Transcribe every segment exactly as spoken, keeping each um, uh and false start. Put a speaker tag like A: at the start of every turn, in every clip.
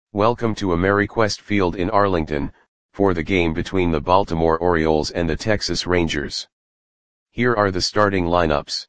A: Welcome to AmeriQuest Field in Arlington, for the game between the Baltimore Orioles and the Texas Rangers. Here are the starting lineups.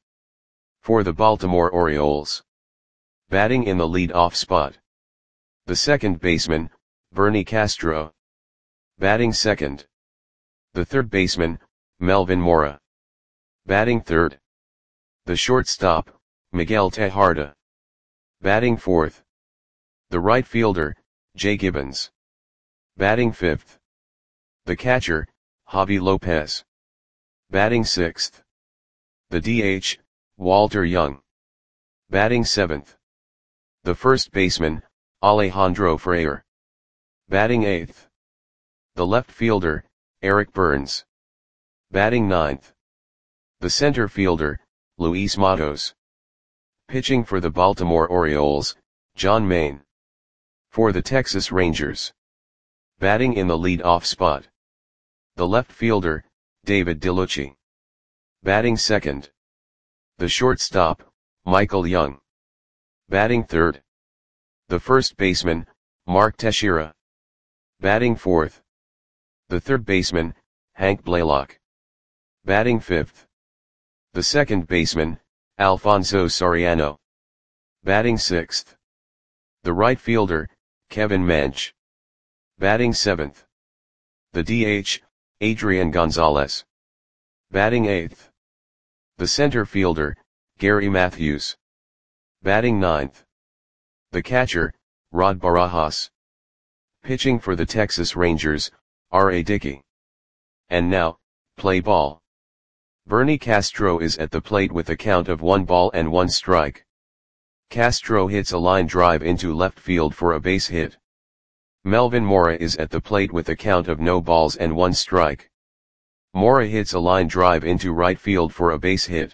A: For the Baltimore Orioles. Batting in the lead-off spot. The second baseman, Bernie Castro. Batting second. The third baseman, Melvin Mora. Batting third. The shortstop, Miguel Tejada. Batting fourth. The right fielder, Jay Gibbons. Batting fifth. The catcher, Javi Lopez. Batting sixth. The D H, Walter Young. Batting seventh. The first baseman, Alejandro Freire. Batting eighth. The left fielder, Eric Burns. Batting ninth. The center fielder, Luis Matos. Pitching for the Baltimore Orioles, John Maine. For the Texas Rangers. Batting in the lead-off spot. The left fielder, David DeLucci. Batting second. The shortstop, Michael Young. Batting third. The first baseman, Mark Teixeira. Batting fourth. The third baseman, Hank Blaylock. Batting fifth. The second baseman, Alfonso Soriano. Batting sixth. The right fielder, Kevin Mench. Batting seventh. The D H, Adrian Gonzalez. Batting eighth. The center fielder, Gary Matthews. Batting ninth. The catcher, Rod Barajas. Pitching for the Texas Rangers, R A Dickey. And now, play ball. Bernie Castro is at the plate with a count of one ball and one strike. Castro hits a line drive into left field for a base hit. Melvin Mora is at the plate with a count of no balls and one strike. Mora hits a line drive into right field for a base hit.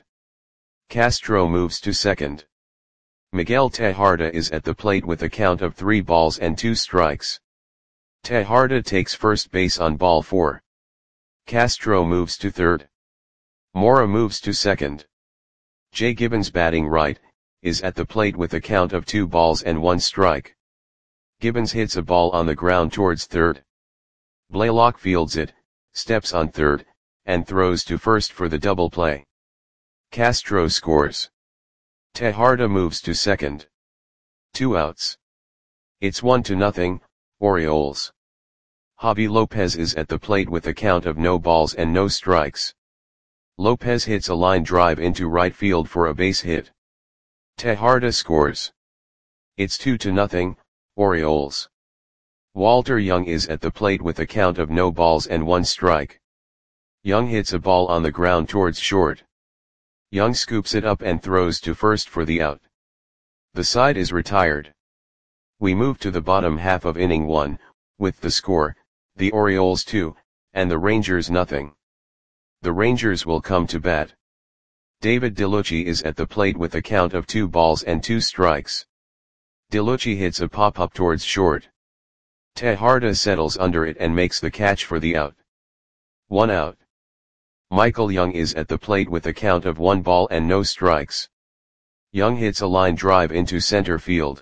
A: Castro moves to second. Miguel Tejada is at the plate with a count of three balls and two strikes. Tejada takes first base on ball four. Castro moves to third. Mora moves to second. Jay Gibbons, batting right, is at the plate with a count of two balls and one strike. Gibbons hits a ball on the ground towards third. Blaylock fields it, steps on third, and throws to first for the double play. Castro scores. Tejada moves to second. Two outs. It's one to nothing, Orioles. Javi Lopez is at the plate with a count of no balls and no strikes. Lopez hits a line drive into right field for a base hit. Tejada scores. It's two to nothing, Orioles. Walter Young is at the plate with a count of no balls and one strike. Young hits a ball on the ground towards short. Young scoops it up and throws to first for the out. The side is retired. We move to the bottom half of inning one, with the score, the Orioles two, and the Rangers nothing. The Rangers will come to bat. David DeLucci is at the plate with a count of two balls and two strikes. DeLucci hits a pop-up towards short. Tejada settles under it and makes the catch for the out. One out. Michael Young is at the plate with a count of one ball and no strikes. Young hits a line drive into center field.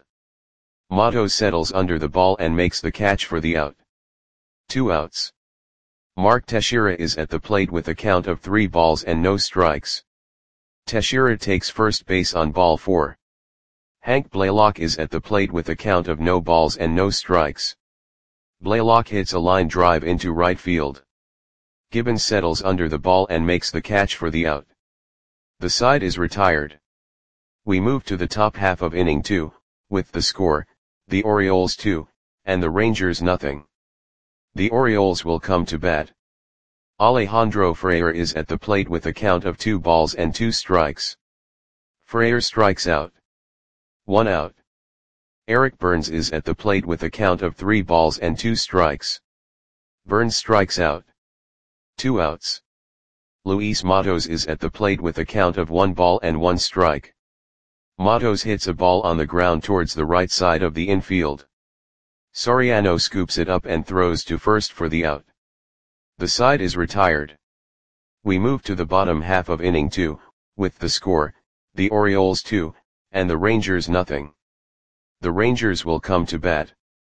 A: Matos settles under the ball and makes the catch for the out. Two outs. Mark Teixeira is at the plate with a count of three balls and no strikes. Teixeira takes first base on ball four. Hank Blaylock is at the plate with a count of no balls and no strikes. Blaylock hits a line drive into right field. Gibbons settles under the ball and makes the catch for the out. The side is retired. We move to the top half of inning two, with the score, the Orioles two, and the Rangers nothing. The Orioles will come to bat. Alejandro Freire is at the plate with a count of two balls and two strikes. Freire strikes out. One out. Eric Burns is at the plate with a count of three balls and two strikes. Burns strikes out. Two outs. Luis Matos is at the plate with a count of one ball and one strike. Matos hits a ball on the ground towards the right side of the infield. Soriano scoops it up and throws to first for the out. The side is retired. We move to the bottom half of inning two, with the score, the Orioles two, and the Rangers nothing. The Rangers will come to bat.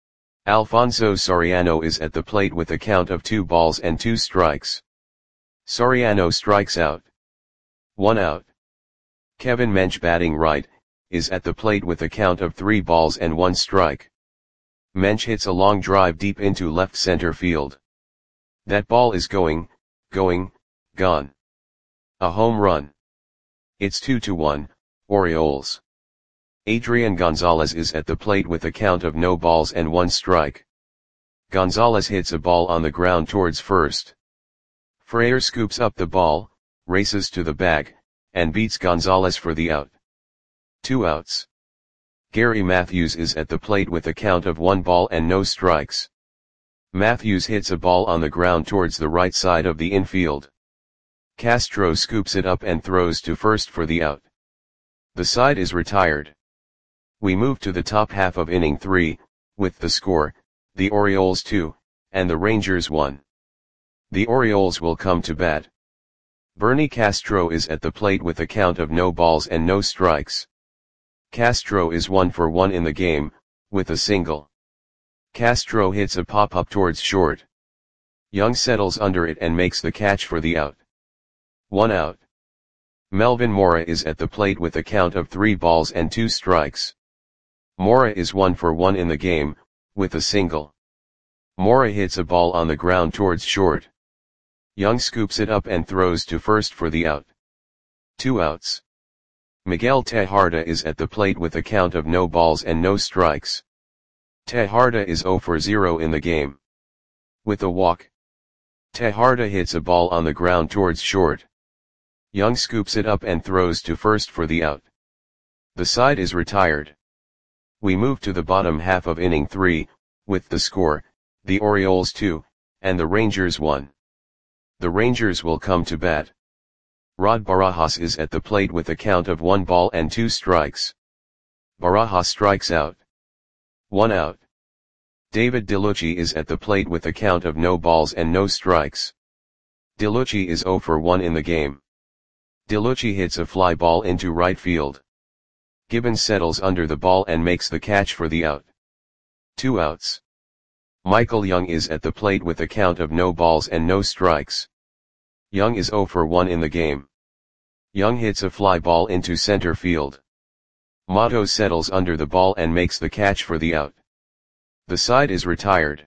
A: Alfonso Soriano is at the plate with a count of two balls and two strikes. Soriano strikes out. One out. Kevin Mench, batting right, is at the plate with a count of three balls and one strike. Mench hits a long drive deep into left center field. That ball is going, going, gone. A home run. It's two to one, Orioles. Adrian Gonzalez is at the plate with a count of no balls and one strike. Gonzalez hits a ball on the ground towards first. Freire scoops up the ball, races to the bag, and beats Gonzalez for the out. Two outs. Gary Matthews is at the plate with a count of one ball and no strikes. Matthews hits a ball on the ground towards the right side of the infield. Castro scoops it up and throws to first for the out. The side is retired. We move to the top half of inning three, with the score, the Orioles two, and the Rangers one. The Orioles will come to bat. Bernie Castro is at the plate with a count of no balls and no strikes. Castro is one for one in the game, with a single. Castro hits a pop-up towards short. Young settles under it and makes the catch for the out. One out. Melvin Mora is at the plate with a count of three balls and two strikes. Mora is one for one in the game, with a single. Mora hits a ball on the ground towards short. Young scoops it up and throws to first for the out. Two outs. Miguel Tejada is at the plate with a count of no balls and no strikes. Tejada is zero for zero in the game. With a walk. Tejada hits a ball on the ground towards short. Young scoops it up and throws to first for the out. The side is retired. We move to the bottom half of inning three, with the score, the Orioles two, and the Rangers one. The Rangers will come to bat. Rod Barajas is at the plate with a count of one ball and two strikes. Barajas strikes out. One out. David DeLucci is at the plate with a count of no balls and no strikes. DeLucci is zero for one in the game. DeLucci hits a fly ball into right field. Gibbons settles under the ball and makes the catch for the out. Two outs. Michael Young is at the plate with a count of no balls and no strikes. Young is zero for one in the game. Young hits a fly ball into center field. Motto settles under the ball and makes the catch for the out. The side is retired.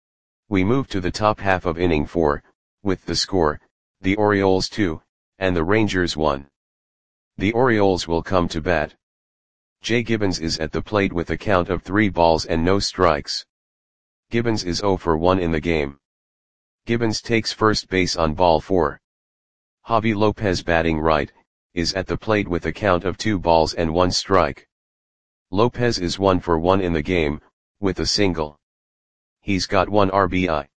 A: We move to the top half of inning four, with the score, the Orioles two, and the Rangers one. The Orioles will come to bat. Jay Gibbons is at the plate with a count of three balls and no strikes. Gibbons is zero for one in the game. Gibbons takes first base on ball four. Javi Lopez, batting right, is at the plate with a count of two balls and one strike. Lopez is one for one in the game, with a single. He's got one R B I.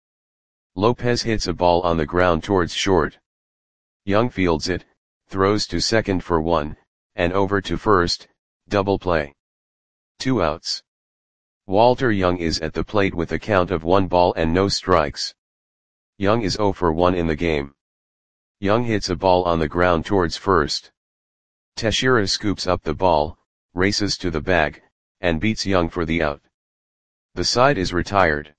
A: Lopez hits a ball on the ground towards short. Young fields it, throws to second for one, and over to first, double play. Two outs. Walter Young is at the plate with a count of one ball and no strikes. Young is zero for one in the game. Young hits a ball on the ground towards first. Teixeira scoops up the ball, races to the bag, and beats Young for the out. The side is retired.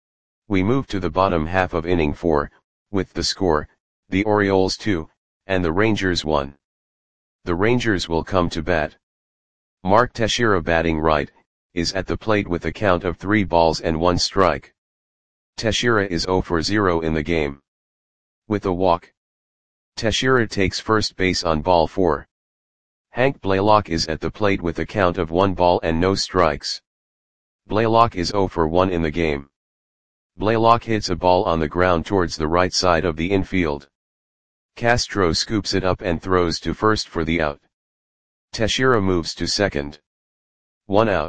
A: We move to the bottom half of inning four, with the score, the Orioles two, and the Rangers one. The Rangers will come to bat. Mark Teixeira, batting right, is at the plate with a count of three balls and one strike. Teixeira is zero for zero in the game. With a walk. Teixeira takes first base on ball four. Hank Blaylock is at the plate with a count of one ball and no strikes. Blaylock is zero for one in the game. Blaylock hits a ball on the ground towards the right side of the infield. Castro scoops it up and throws to first for the out. Teixeira moves to second. One out.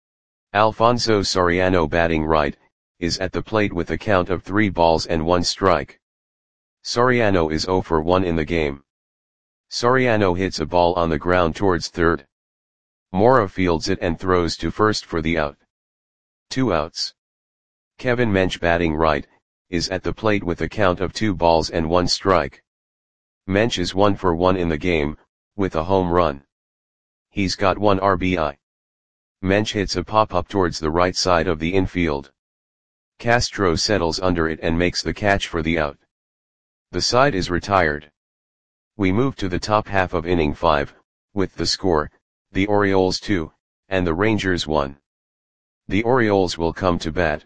A: Alfonso Soriano, batting right, is at the plate with a count of three balls and one strike. Soriano is zero for one in the game. Soriano hits a ball on the ground towards third. Mora fields it and throws to first for the out. Two outs. Kevin Mench, batting right, is at the plate with a count of two balls and one strike. Mench is one for one in the game, with a home run. He's got one R B I. Mench hits a pop-up towards the right side of the infield. Castro settles under it and makes the catch for the out. The side is retired. We move to the top half of inning five, with the score, the Orioles two, and the Rangers one. The Orioles will come to bat.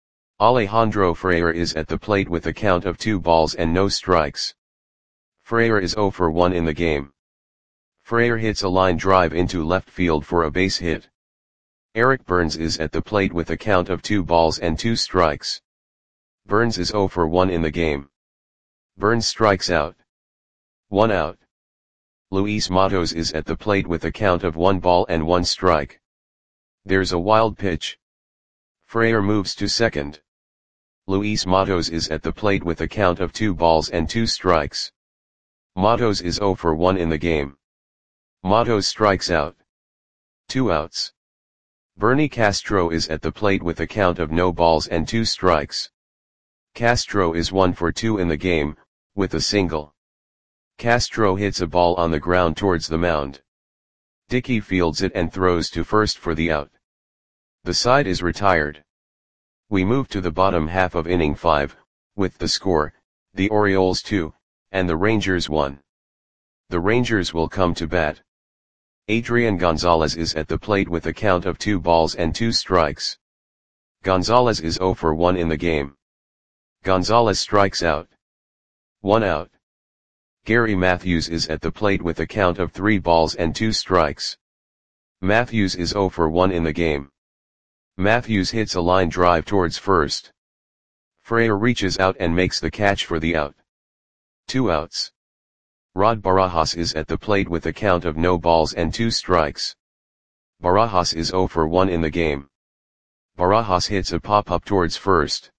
A: Alejandro Freire is at the plate with a count of two balls and no strikes. Freire is zero for one in the game. Freire hits a line drive into left field for a base hit. Eric Burns is at the plate with a count of two balls and two strikes. Burns is zero for one in the game. Burns strikes out. One out. Luis Matos is at the plate with a count of one ball and one strike. There's a wild pitch. Freire moves to second. Luis Matos is at the plate with a count of two balls and two strikes. Matos is zero for one in the game. Matos strikes out. Two outs. Bernie Castro is at the plate with a count of no balls and two strikes. Castro is one for two in the game, with a single. Castro hits a ball on the ground towards the mound. Dickey fields it and throws to first for the out. The side is retired. We move to the bottom half of inning five, with the score, the Orioles two, and the Rangers one. The Rangers will come to bat. Adrian Gonzalez is at the plate with a count of two balls and two strikes. Gonzalez is zero for one in the game. Gonzalez strikes out. One out. Gary Matthews is at the plate with a count of three balls and two strikes. Matthews is zero for one in the game. Matthews hits a line drive towards first. Freire reaches out and makes the catch for the out. Two outs. Rod Barajas is at the plate with a count of no balls and two strikes. Barajas is zero for one in the game. Barajas hits a pop-up towards first.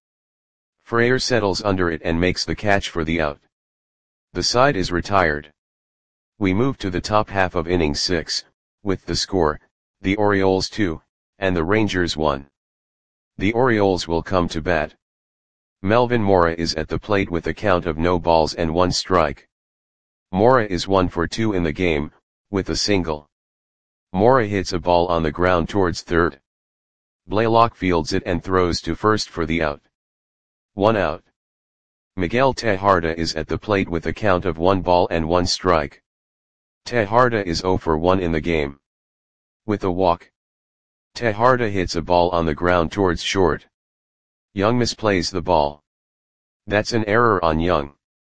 A: Freire settles under it and makes the catch for the out. The side is retired. We move to the top half of inning six, with the score, the Orioles two, and the Rangers one. The Orioles will come to bat. Melvin Mora is at the plate with a count of no balls and one strike. Mora is one for two in the game, with a single. Mora hits a ball on the ground towards third. Blaylock fields it and throws to first for the out. One out. Miguel Tejada is at the plate with a count of one ball and one strike. Tejada is zero for one in the game. With a walk. Tejada hits a ball on the ground towards short. Young misplays the ball. That's an error on Young.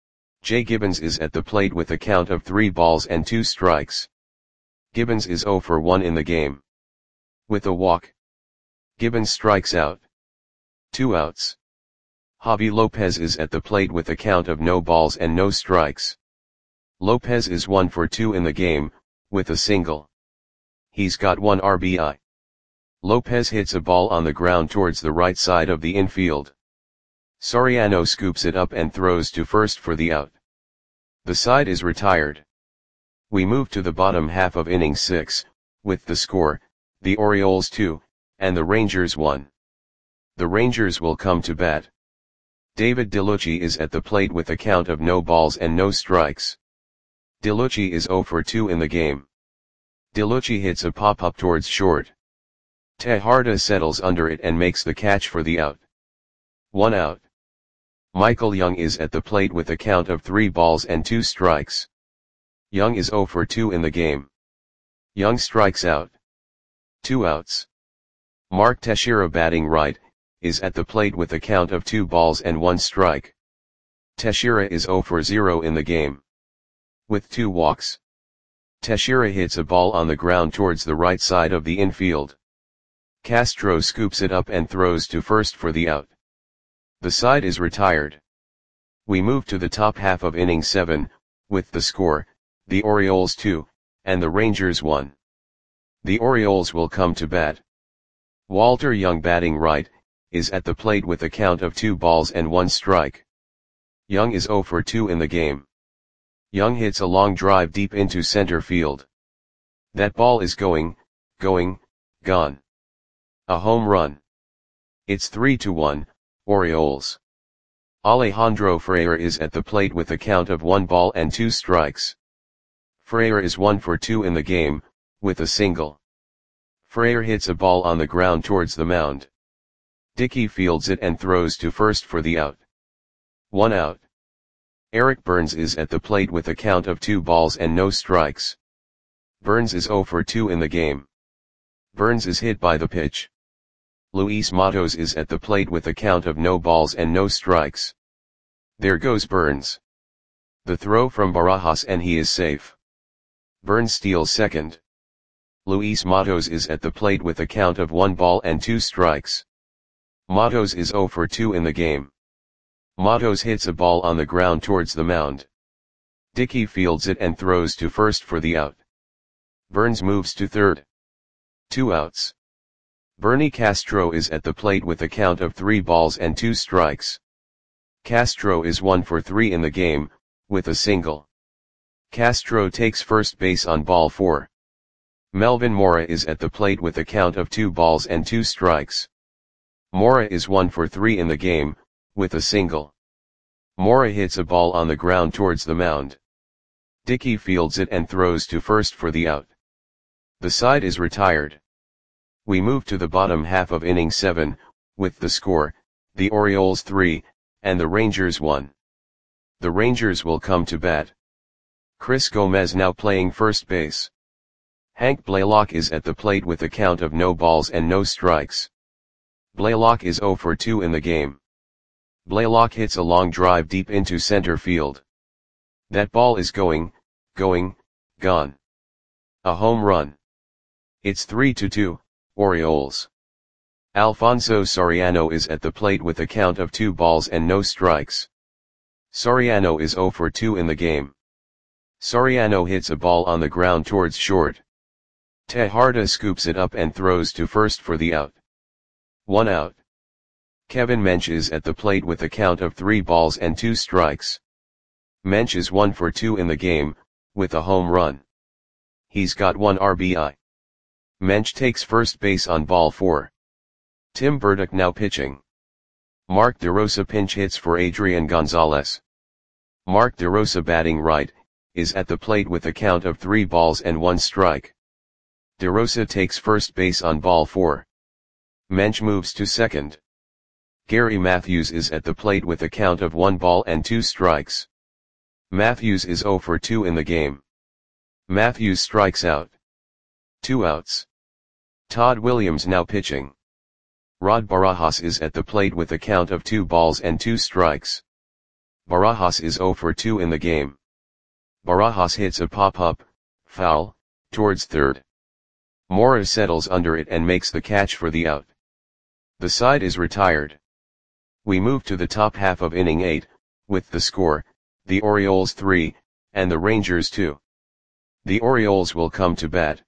A: Jay Gibbons is at the plate with a count of three balls and two strikes. Gibbons is zero for one in the game. With a walk. Gibbons strikes out. Two outs. Javi Lopez is at the plate with a count of no balls and no strikes. Lopez is one for two in the game, with a single. He's got one R B I. Lopez hits a ball on the ground towards the right side of the infield. Soriano scoops it up and throws to first for the out. The side is retired. We move to the bottom half of inning six, with the score, the Orioles two, and the Rangers one. The Rangers will come to bat. David DeLucci is at the plate with a count of no balls and no strikes. DeLucci is zero for two in the game. DeLucci hits a pop-up towards short. Tejada settles under it and makes the catch for the out. One out. Michael Young is at the plate with a count of three balls and two strikes. Young is zero for two in the game. Young strikes out. Two outs. Mark Teixeira, batting right, is at the plate with a count of two balls and one strike. Teixeira is zero for zero in the game. With two walks. Teixeira hits a ball on the ground towards the right side of the infield. Castro scoops it up and throws to first for the out. The side is retired. We move to the top half of inning seven, with the score, the Orioles two, and the Rangers one. The Orioles will come to bat. Walter Young, batting right, is at the plate with a count of two balls and one strike. Young is zero for two in the game. Young hits a long drive deep into center field. That ball is going, going, gone. A home run. It's three to one, Orioles. Alejandro Freire is at the plate with a count of one ball and two strikes. Freire is one for two in the game, with a single. Freire hits a ball on the ground towards the mound. Dickey fields it and throws to first for the out. One out. Eric Burns is at the plate with a count of two balls and no strikes. Burns is zero for two in the game. Burns is hit by the pitch. Luis Matos is at the plate with a count of no balls and no strikes. There goes Burns. The throw from Barajas and he is safe. Burns steals second. Luis Matos is at the plate with a count of one ball and two strikes. Matos is zero for two in the game. Matos hits a ball on the ground towards the mound. Dickey fields it and throws to first for the out. Burns moves to third. Two outs. Bernie Castro is at the plate with a count of three balls and two strikes. Castro is one for three in the game, with a single. Castro takes first base on ball four. Melvin Mora is at the plate with a count of two balls and two strikes. Mora is one for three in the game, with a single. Mora hits a ball on the ground towards the mound. Dickey fields it and throws to first for the out. The side is retired. We move to the bottom half of inning seven, with the score, the Orioles three, and the Rangers one. The Rangers will come to bat. Chris Gomez now playing first base. Hank Blaylock is at the plate with a count of no balls and no strikes. Blaylock is zero for two in the game. Blaylock hits a long drive deep into center field. That ball is going, going, gone. A home run. It's three to two, Orioles. Alfonso Soriano is at the plate with a count of two balls and no strikes. Soriano is zero for two in the game. Soriano hits a ball on the ground towards short. Tejada scoops it up and throws to first for the out. One out. Kevin Mench is at the plate with a count of three balls and two strikes. Mench is one for two in the game, with a home run. He's got one R B I. Mench takes first base on ball four. Tim Burdick now pitching. Mark DeRosa pinch hits for Adrian Gonzalez. Mark DeRosa batting right, is at the plate with a count of three balls and one strike. DeRosa takes first base on ball four. Mench moves to second. Gary Matthews is at the plate with a count of one ball and two strikes. Matthews is zero for two in the game. Matthews strikes out. Two outs. Todd Williams now pitching. Rod Barajas is at the plate with a count of two balls and two strikes. Barajas is zero for two in the game. Barajas hits a pop-up, foul, towards third. Mora settles under it and makes the catch for the out. The side is retired. We move to the top half of inning eight, with the score, the Orioles three, and the Rangers two. The Orioles will come to bat.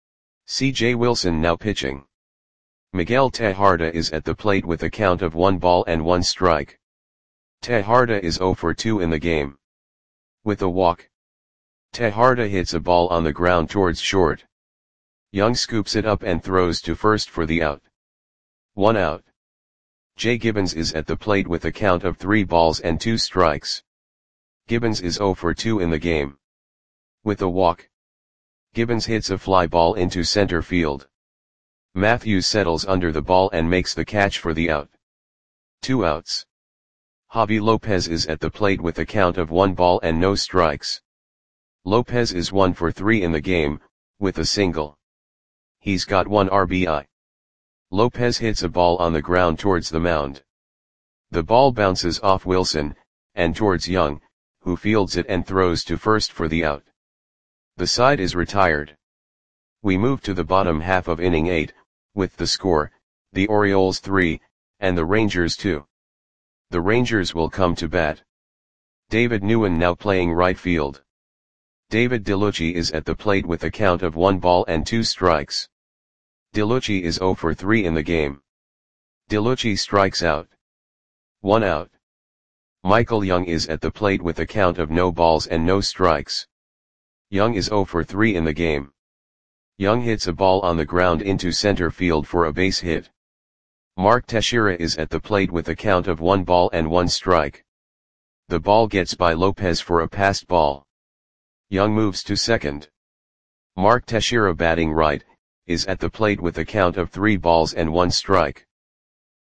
A: C J Wilson now pitching. Miguel Tejada is at the plate with a count of one ball and one strike. Tejada is zero for two in the game. With a walk. Tejada hits a ball on the ground towards short. Young scoops it up and throws to first for the out. One out. Jay Gibbons is at the plate with a count of three balls and two strikes. Gibbons is zero for two in the game. With a walk. Gibbons hits a fly ball into center field. Matthews settles under the ball and makes the catch for the out. Two outs. Javi Lopez is at the plate with a count of one ball and no strikes. Lopez is one for three in the game, with a single. He's got one R B I. Lopez hits a ball on the ground towards the mound. The ball bounces off Wilson, and towards Young, who fields it and throws to first for the out. The side is retired. We move to the bottom half of inning eight, with the score, the Orioles three, and the Rangers two. The Rangers will come to bat. David Nguyen now playing right field. David DeLucci is at the plate with a count of one ball and two strikes. DeLucci is zero for three in the game. DeLucci strikes out. One out. Michael Young is at the plate with a count of no balls and no strikes. Young is zero for three in the game. Young hits a ball on the ground into center field for a base hit. Mark Teixeira is at the plate with a count of one ball and one strike. The ball gets by Lopez for a passed ball. Young moves to second. Mark Teixeira batting right, is at the plate with a count of three balls and one strike.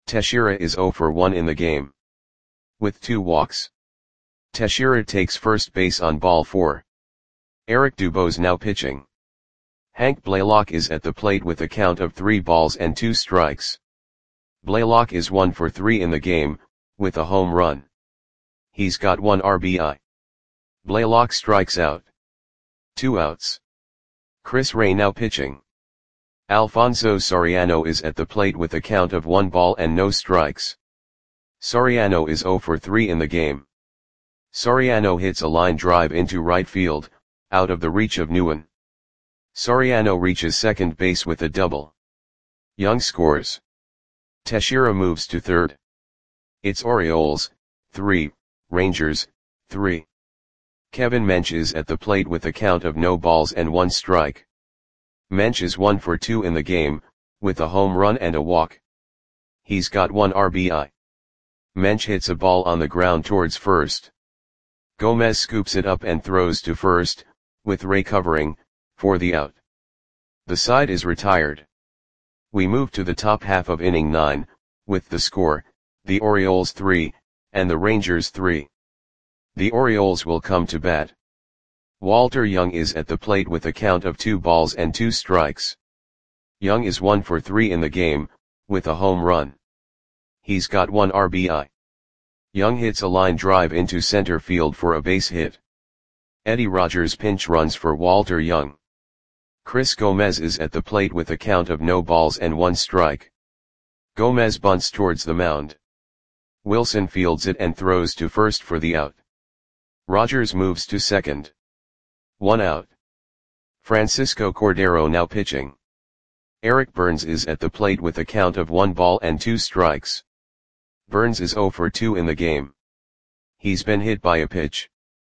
A: Teixeira is zero for one in the game. With two walks. Teixeira takes first base on ball four. Eric Dubose now pitching. Hank Blaylock is at the plate with a count of three balls and two strikes. Blaylock is one for three in the game, with a home run. He's got one R B I. Blaylock strikes out. Two outs. Chris Ray now pitching. Alfonso Soriano is at the plate with a count of one ball and no strikes. Soriano is zero for three in the game. Soriano hits a line drive into right field, out of the reach of Nguyen. Soriano reaches second base with a double. Young scores. Teixeira moves to third. It's Orioles, three, Rangers, three. Kevin Mench is at the plate with a count of no balls and one strike. Mench is one for two in the game, with a home run and a walk. He's got one R B I. Mench hits a ball on the ground towards first. Gomez scoops it up and throws to first, with Ray covering, for the out. The side is retired. We move to the top half of inning nine, with the score, the Orioles three, and the Rangers three. The Orioles will come to bat. Walter Young is at the plate with a count of two balls and two strikes. Young is one for three in the game, with a home run. He's got one R B I. Young hits a line drive into center field for a base hit. Eddie Rogers pinch runs for Walter Young. Chris Gomez is at the plate with a count of no balls and one strike. Gomez bunts towards the mound. Wilson fields it and throws to first for the out. Rogers moves to second. One out. Francisco Cordero now pitching. Eric Burns is at the plate with a count of one ball and two strikes. Burns is zero for two in the game. He's been hit by a pitch.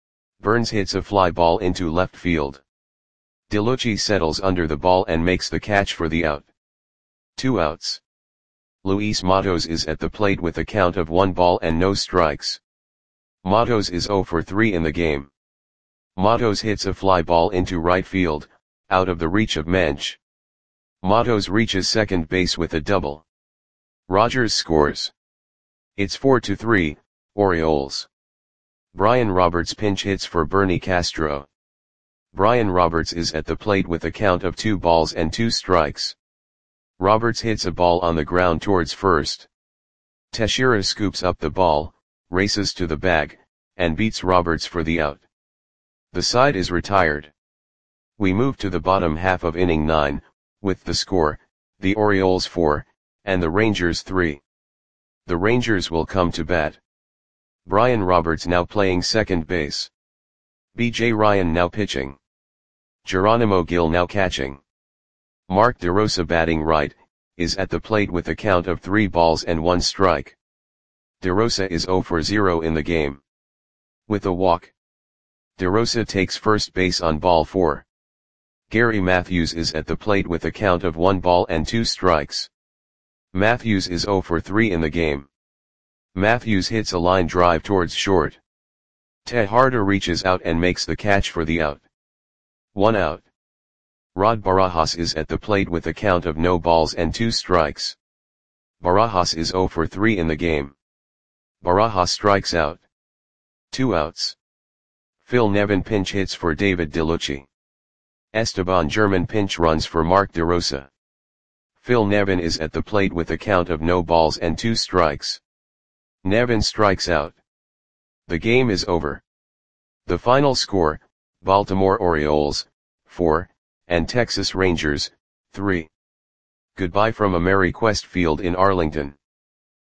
A: Burns hits a fly ball into left field. DeLucci settles under the ball and makes the catch for the out. Two outs. Luis Matos is at the plate with a count of one ball and no strikes. Matos is zero for three in the game. Matos hits a fly ball into right field, out of the reach of Mench. Matos reaches second base with a double. Rogers scores. It's four to three, Orioles. Brian Roberts pinch hits for Bernie Castro. Brian Roberts is at the plate with a count of two balls and two strikes. Roberts hits a ball on the ground towards first. Teixeira scoops up the ball, races to the bag, and beats Roberts for the out. The side is retired. We move to the bottom half of inning nine, with the score, the Orioles four, and the Rangers three. The Rangers will come to bat. Brian Roberts now playing second base. B J Ryan now pitching. Geronimo Gil now catching. Mark DeRosa batting right, is at the plate with a count of three balls and one strike. DeRosa is zero for zero in the game. With a walk. DeRosa takes first base on ball four. Gary Matthews is at the plate with a count of one ball and two strikes. Matthews is zero for three in the game. Matthews hits a line drive towards short. Tejada reaches out and makes the catch for the out. One out. Rod Barajas is at the plate with a count of no balls and two strikes. Barajas is zero for three in the game. Barajas strikes out. Two outs. Phil Nevin pinch hits for David DeLucci. Esteban German pinch runs for Mark DeRosa. Phil Nevin is at the plate with a count of no balls and two strikes. Nevin strikes out. The game is over. The final score, Baltimore Orioles, four, and Texas Rangers, three. Goodbye from AmeriQuest Field in Arlington.